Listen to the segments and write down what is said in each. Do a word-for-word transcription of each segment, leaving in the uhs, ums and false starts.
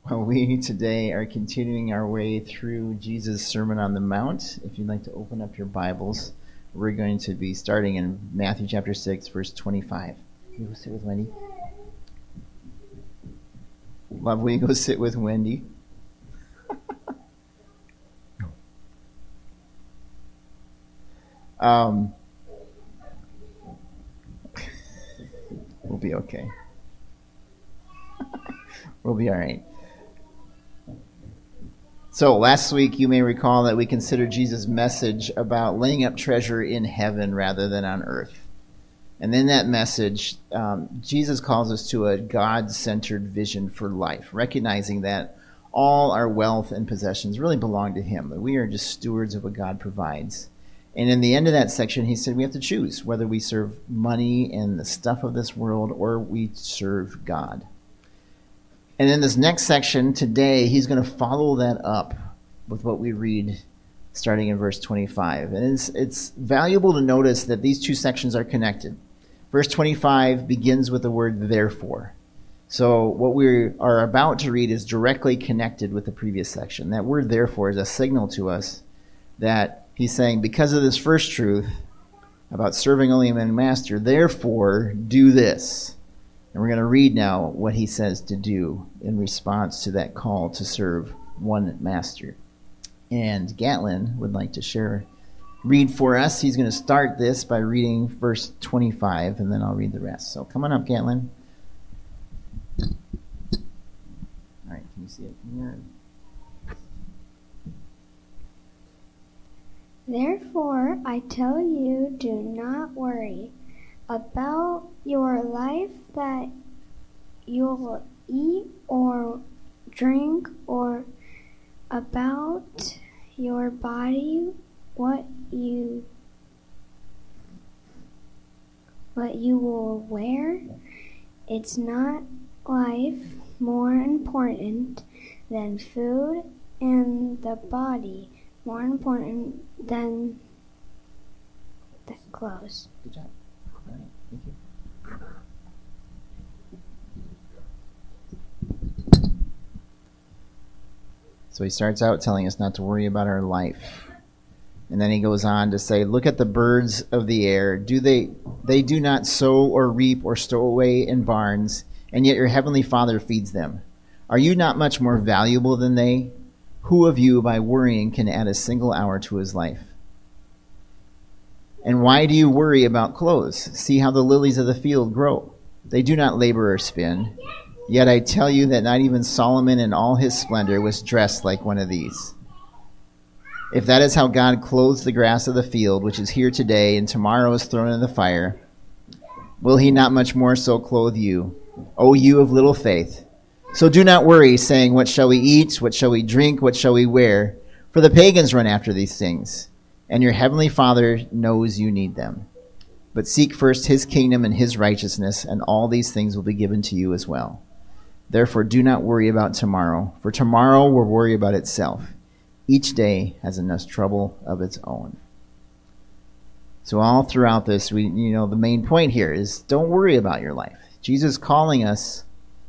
Well, we today are continuing our way through Jesus' Sermon on the Mount. If you'd like to open up your Bibles, we're going to be starting in Matthew chapter six, verse twenty-five. Will you go sit with Wendy? Love, will you go sit with Wendy? um, we'll be okay. We'll be all right. So last week you may recall that we considered Jesus' message about laying up treasure in heaven rather than on earth. And in that message, um, Jesus calls us to a God-centered vision for life, recognizing that all our wealth and possessions really belong to Him, that we are just stewards of what God provides. And in the end of that section, he said we have to choose whether we serve money and the stuff of this world or we serve God. And in this next section today, he's going to follow that up with what we read starting in verse twenty-five. And it's, it's valuable to notice that these two sections are connected. Verse twenty-five begins with the word therefore. So what we are about to read is directly connected with the previous section. That word therefore is a signal to us that he's saying, because of this first truth about serving only one master, therefore do this. And we're going to read now what he says to do in response to that call to serve one master. And Gatlin would like to share, read for us. He's going to start this by reading verse twenty-five, and then I'll read the rest. So come on up, Gatlin. All right, can you see it from here? Therefore, I tell you, do not worry about your life, that you will eat or drink, or about your body, what you what you will wear. It's not life more important than food, and the body more important than the clothes. Good job. All right, thank you. So he starts out telling us not to worry about our life. And then he goes on to say, look at the birds of the air. Do they they do not sow or reap or stow away in barns, and yet your heavenly Father feeds them. Are you not much more valuable than they? Who of you by worrying can add a single hour to his life? And why do you worry about clothes? See how the lilies of the field grow. They do not labor or spin. Yet I tell you that not even Solomon in all his splendor was dressed like one of these. If that is how God clothes the grass of the field, which is here today and tomorrow is thrown in the fire, will he not much more so clothe you, O you of little faith? So do not worry, saying, what shall we eat? What shall we drink? What shall we wear? For the pagans run after these things, and your heavenly Father knows you need them. But seek first his kingdom and his righteousness, and all these things will be given to you as well. Therefore do not worry about tomorrow, for tomorrow will worry about itself. Each day has enough trouble of its own. So all throughout this, we, you know, the main point here is don't worry about your life. Jesus is calling us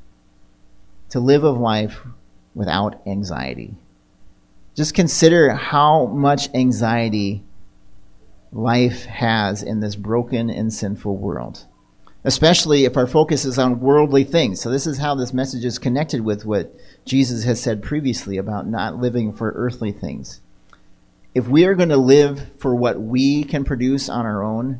to live a life without anxiety. Just consider how much anxiety life has in this broken and sinful world, especially if our focus is on worldly things. So this is how this message is connected with what Jesus has said previously about not living for earthly things. If we are going to live for what we can produce on our own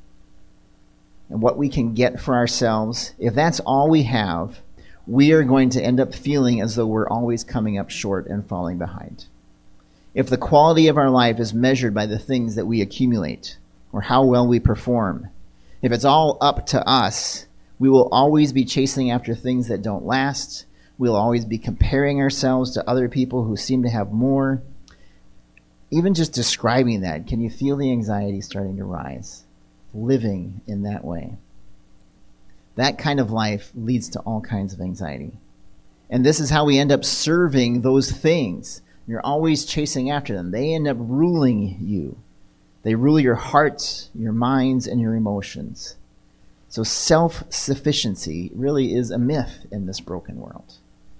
and what we can get for ourselves, if that's all we have, we are going to end up feeling as though we're always coming up short and falling behind. If the quality of our life is measured by the things that we accumulate or how well we perform, if it's all up to us, we will always be chasing after things that don't last. We'll always be comparing ourselves to other people who seem to have more. Even just describing that, can you feel the anxiety starting to rise? Living in that way. That kind of life leads to all kinds of anxiety. And this is how we end up serving those things. You're always chasing after them. They end up ruling you. They rule your hearts, your minds, and your emotions. So self-sufficiency really is a myth in this broken world.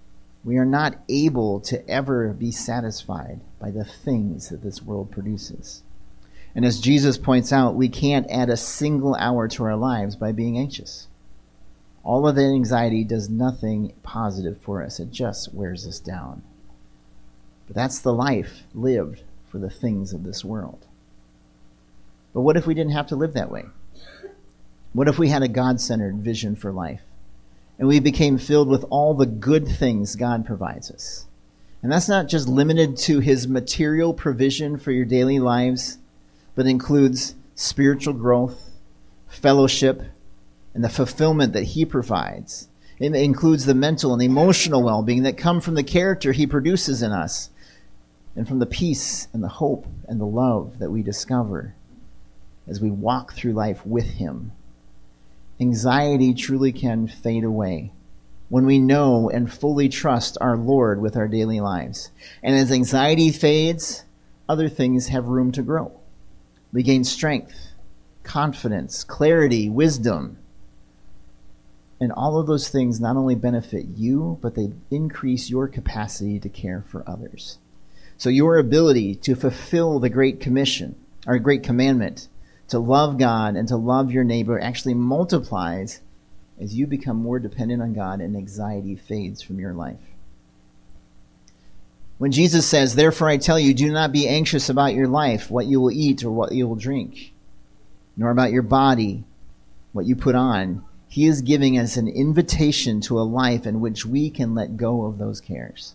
We are not able to ever be satisfied by the things that this world produces. And as Jesus points out, we can't add a single hour to our lives by being anxious. All of that anxiety does nothing positive for us. It just wears us down. But that's the life lived for the things of this world. But what if we didn't have to live that way? What if we had a God-centered vision for life, and we became filled with all the good things God provides us? And that's not just limited to his material provision for your daily lives, but includes spiritual growth, fellowship, and the fulfillment that he provides. It includes the mental and emotional well-being that come from the character he produces in us, and from the peace and the hope and the love that we discover as we walk through life with him. Anxiety truly can fade away when we know and fully trust our Lord with our daily lives. And as anxiety fades, other things have room to grow. We gain strength, confidence, clarity, wisdom. And all of those things not only benefit you, but they increase your capacity to care for others. So your ability to fulfill the Great Commission, or Great Commandment, to love God and to love your neighbor actually multiplies as you become more dependent on God and anxiety fades from your life. When Jesus says, "Therefore I tell you, do not be anxious about your life, what you will eat or what you will drink, nor about your body, what you put on," he is giving us an invitation to a life in which we can let go of those cares.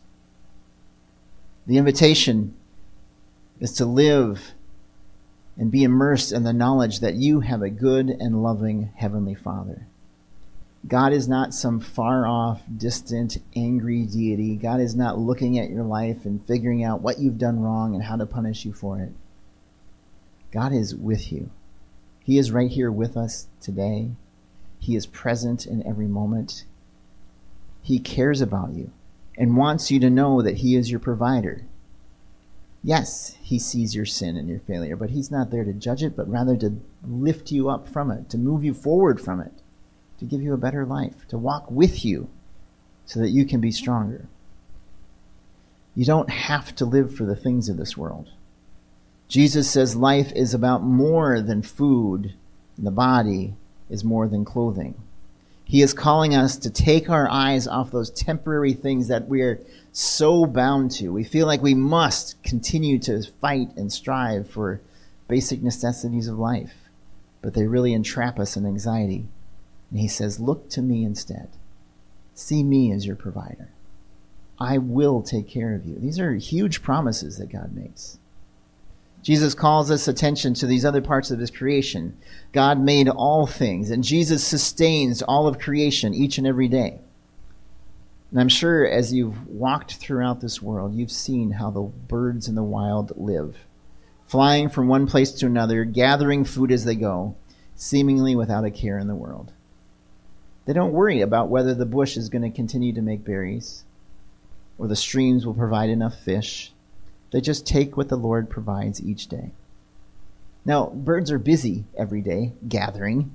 The invitation is to live and be immersed in the knowledge that you have a good and loving Heavenly Father. God is not some far-off, distant, angry deity. God is not looking at your life and figuring out what you've done wrong and how to punish you for it. God is with you. He is right here with us today. He is present in every moment. He cares about you and wants you to know that he is your provider. Yes, he sees your sin and your failure, but he's not there to judge it, but rather to lift you up from it, to move you forward from it, to give you a better life, to walk with you so that you can be stronger. You don't have to live for the things of this world. Jesus says life is about more than food, and the body is more than clothing. He is calling us to take our eyes off those temporary things that we're so bound to. We feel like we must continue to fight and strive for basic necessities of life, but they really entrap us in anxiety. And he says, look to me instead. See me as your provider. I will take care of you. These are huge promises that God makes. Jesus calls us attention to these other parts of his creation. God made all things, and Jesus sustains all of creation each and every day. And I'm sure as you've walked throughout this world, you've seen how the birds in the wild live, flying from one place to another, gathering food as they go, seemingly without a care in the world. They don't worry about whether the bush is going to continue to make berries or the streams will provide enough fish. They just take what the Lord provides each day. Now, birds are busy every day gathering,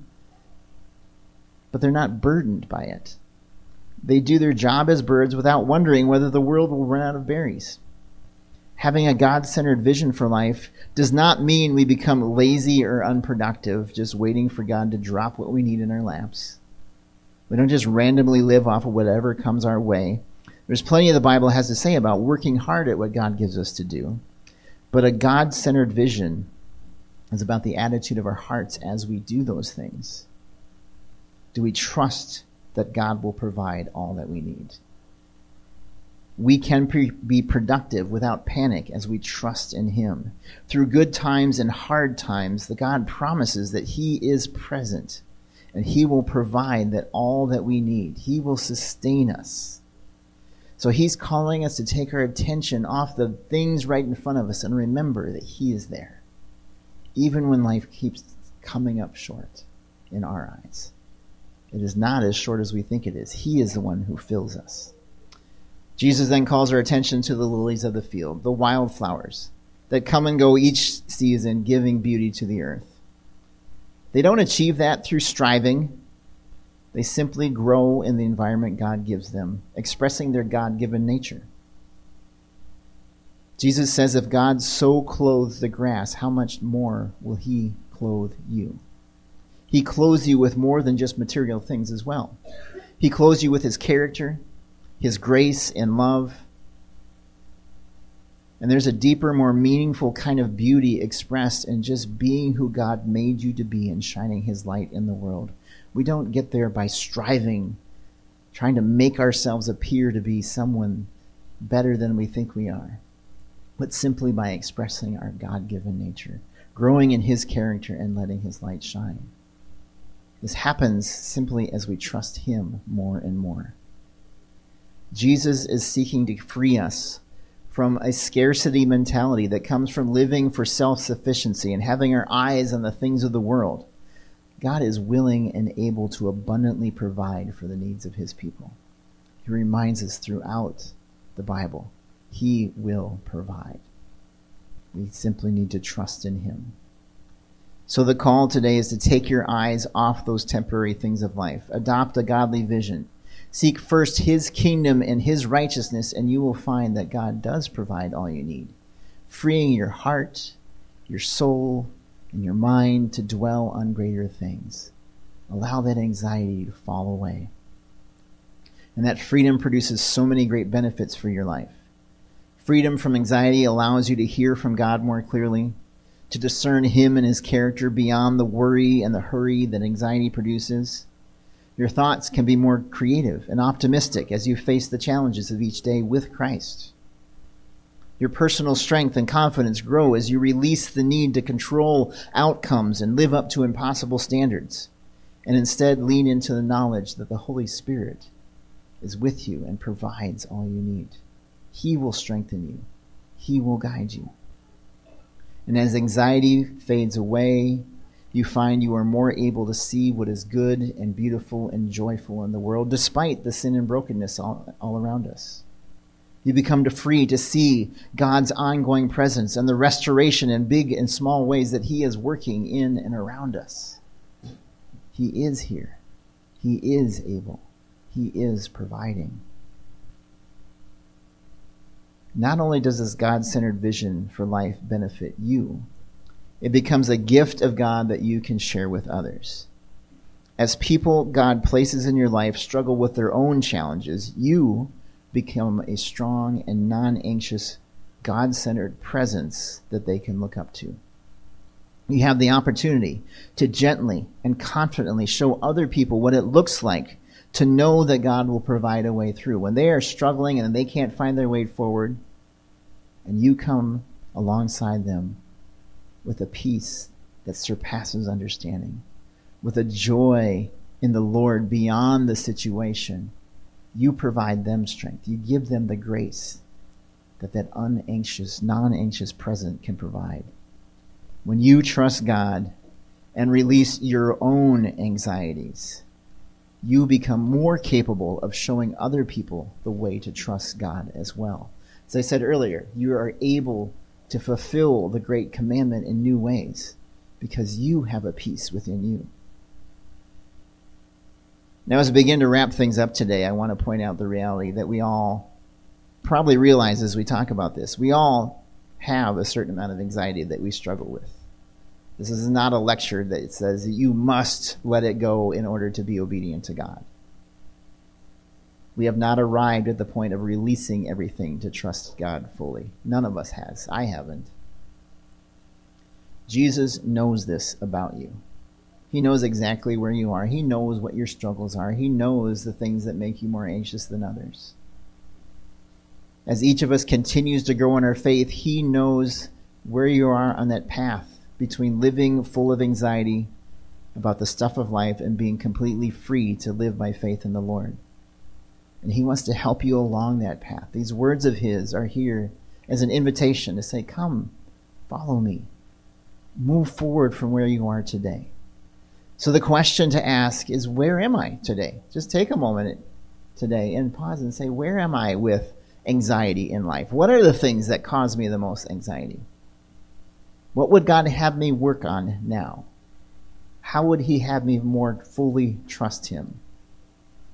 but they're not burdened by it. They do their job as birds without wondering whether the world will run out of berries. Having a God-centered vision for life does not mean we become lazy or unproductive, just waiting for God to drop what we need in our laps. We don't just randomly live off of whatever comes our way. There's plenty of the Bible has to say about working hard at what God gives us to do. But a God-centered vision is about the attitude of our hearts as we do those things. Do we trust that God will provide all that we need? We can pre- be productive without panic as we trust in him. Through good times and hard times, the God promises that he is present and he will provide that all that we need. He will sustain us. So he's calling us to take our attention off the things right in front of us and remember that he is there, even when life keeps coming up short in our eyes. It is not as short as we think it is. He is the one who fills us. Jesus then calls our attention to the lilies of the field, the wildflowers that come and go each season, giving beauty to the earth. They don't achieve that through striving. They simply grow in the environment God gives them, expressing their God-given nature. Jesus says, if God so clothes the grass, how much more will he clothe you? He clothes you with more than just material things as well. He clothes you with his character, his grace and love. And there's a deeper, more meaningful kind of beauty expressed in just being who God made you to be and shining his light in the world. We don't get there by striving, trying to make ourselves appear to be someone better than we think we are, but simply by expressing our God-given nature, growing in his character and letting his light shine. This happens simply as we trust him more and more. Jesus is seeking to free us from a scarcity mentality that comes from living for self-sufficiency and having our eyes on the things of the world. God is willing and able to abundantly provide for the needs of his people. He reminds us throughout the Bible, he will provide. We simply need to trust in him. So the call today is to take your eyes off those temporary things of life. Adopt a godly vision. Seek first his kingdom and his righteousness, and you will find that God does provide all you need, freeing your heart, your soul, and your mind to dwell on greater things. Allow that anxiety to fall away. And that freedom produces so many great benefits for your life. Freedom from anxiety allows you to hear from God more clearly, to discern him and his character beyond the worry and the hurry that anxiety produces. Your thoughts can be more creative and optimistic as you face the challenges of each day with Christ. Your personal strength and confidence grow as you release the need to control outcomes and live up to impossible standards, and instead lean into the knowledge that the Holy Spirit is with you and provides all you need. He will strengthen you. He will guide you. And as anxiety fades away, you find you are more able to see what is good and beautiful and joyful in the world, despite the sin and brokenness all, all around us. You become free to see God's ongoing presence and the restoration in big and small ways that he is working in and around us. He is here. He is able. He is providing. Not only does this God-centered vision for life benefit you, it becomes a gift of God that you can share with others. As people God places in your life struggle with their own challenges, you become a strong and non-anxious, God-centered presence that they can look up to. You have the opportunity to gently and confidently show other people what it looks like to know that God will provide a way through. When they are struggling and they can't find their way forward, and you come alongside them with a peace that surpasses understanding, with a joy in the Lord beyond the situation, you provide them strength. You give them the grace that that unanxious, non-anxious present can provide. When you trust God and release your own anxieties, you become more capable of showing other people the way to trust God as well. As I said earlier, you are able to fulfill the great commandment in new ways because you have a peace within you. Now, as we begin to wrap things up today, I want to point out the reality that we all probably realize as we talk about this. We all have a certain amount of anxiety that we struggle with. This is not a lecture that says that you must let it go in order to be obedient to God. We have not arrived at the point of releasing everything to trust God fully. None of us has. I haven't. Jesus knows this about you. He knows exactly where you are. He knows what your struggles are. He knows the things that make you more anxious than others. As each of us continues to grow in our faith, he knows where you are on that path between living full of anxiety about the stuff of life and being completely free to live by faith in the Lord. And he wants to help you along that path. These words of his are here as an invitation to say, come, follow me. Move forward from where you are today. So the question to ask is, where am I today? Just take a moment today and pause and say, where am I with anxiety in life? What are the things that cause me the most anxiety? What would God have me work on now? How would he have me more fully trust him?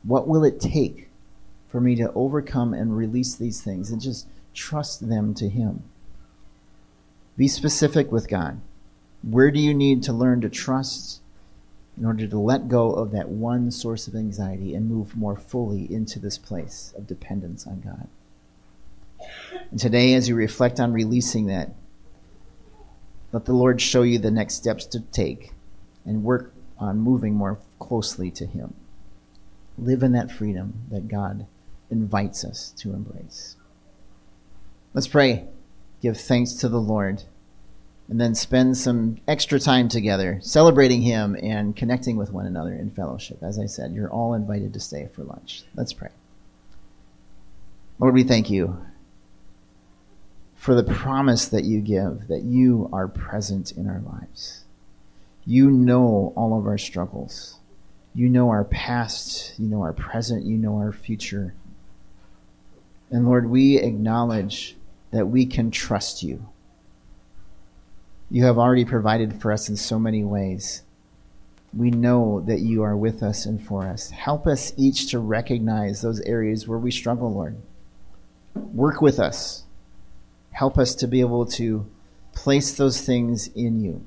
What will it take for me to overcome and release these things, and just trust them to him? Be specific with God. Where do you need to learn to trust in order to let go of that one source of anxiety and move more fully into this place of dependence on God? And today, as you reflect on releasing that, let the Lord show you the next steps to take and work on moving more closely to him. Live in that freedom that God invites us to embrace. Let's pray. Give thanks to the Lord, and then spend some extra time together celebrating him and connecting with one another in fellowship. As I said, you're all invited to stay for lunch. Let's pray. Lord, we thank you for the promise that you give, that you are present in our lives. You know all of our struggles. You know our past. You know our present. You know our future. And Lord, we acknowledge that we can trust you. You have already provided for us in so many ways. We know that you are with us and for us. Help us each to recognize those areas where we struggle, Lord. Work with us. Help us to be able to place those things in you.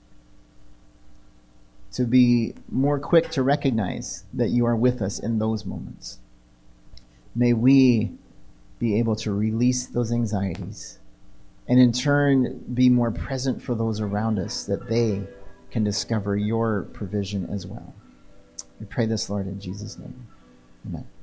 To be more quick to recognize that you are with us in those moments. May we be able to release those anxieties, and in turn be more present for those around us, that they can discover your provision as well. We pray this, Lord, in Jesus' name. Amen.